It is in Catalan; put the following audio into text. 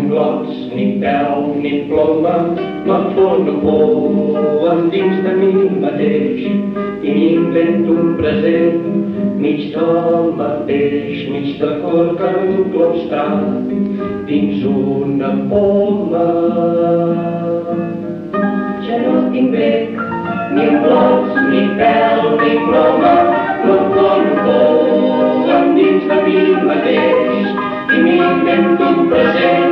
blocs, ni pèl, ni ploma, la flor no pou endins de mi mateix i m'invento un present mig d'home peix, mig de corca enclaustrat dins una poma. Ja no tinc bec, ni blocs, ni pèl, ni ploma, la flor no pou endins de mi mateix i m'invento un present